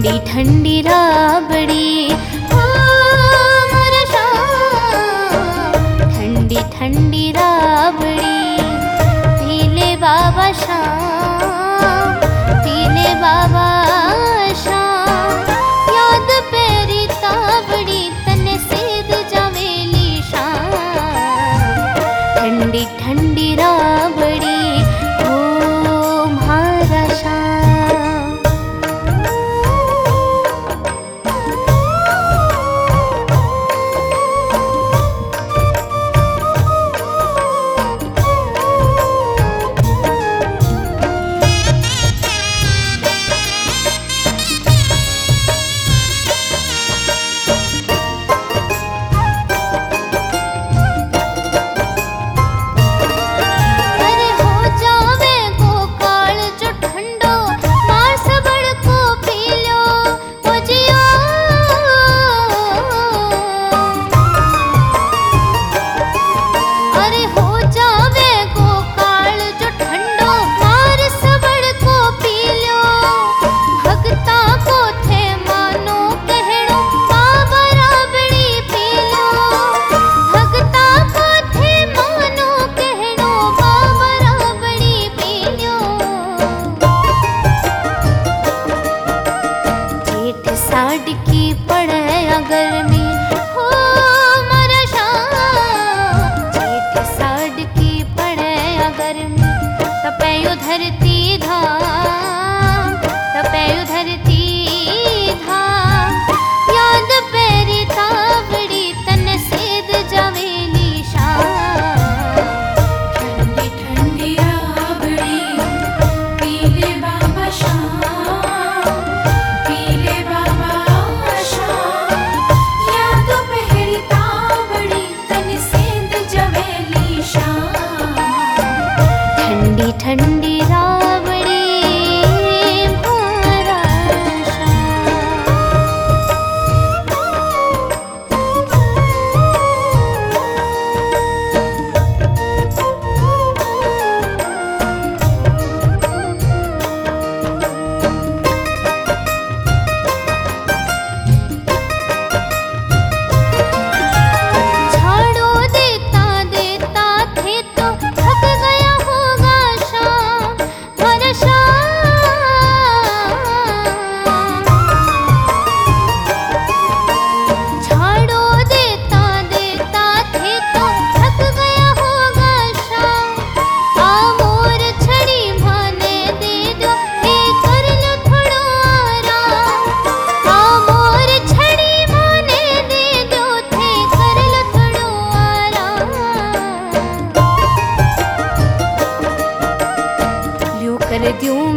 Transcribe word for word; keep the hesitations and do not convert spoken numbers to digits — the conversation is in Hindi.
ठंडी ठंडी राबड़ी ओ मोरा शाम, ठंडी ठंडी राबड़ी पीले बाबा शाम, पीले बाबा शाम, याद पेरी तावड़ी तने सीध जावेली शाम, ठंडी ठंडी राबड़ी ओ म्हारा शाम। साड़की पड़े गर्मी हो मोरा शाम, जेठ साड़की पड़े गर्मी तपैयो धरती धाम, तपैयो धरती धाम, याद पेरी तावड़ी तन सीध जावेली शाम, ठंडी ठंडी राबड़ी पीले बाबा शाम, पीले बाबा शाम, याद पेरी तावड़ी तन सीध जावेली शाम, ठंडी ठंडी राबड़ी म्हारा शाम। झाड़ू देता देता थे तो थक गया होगा शाम, मोरा शाम, झाड़ू देता देता थे तो थक गया होगा शाम, आ मोर छड़ी भाने दे दो हे कर लो थोड़ो आराम, आ मोर छड़ी भाने दे दो थे कर लो थोड़ो आराम, ल्यू कर द्यूं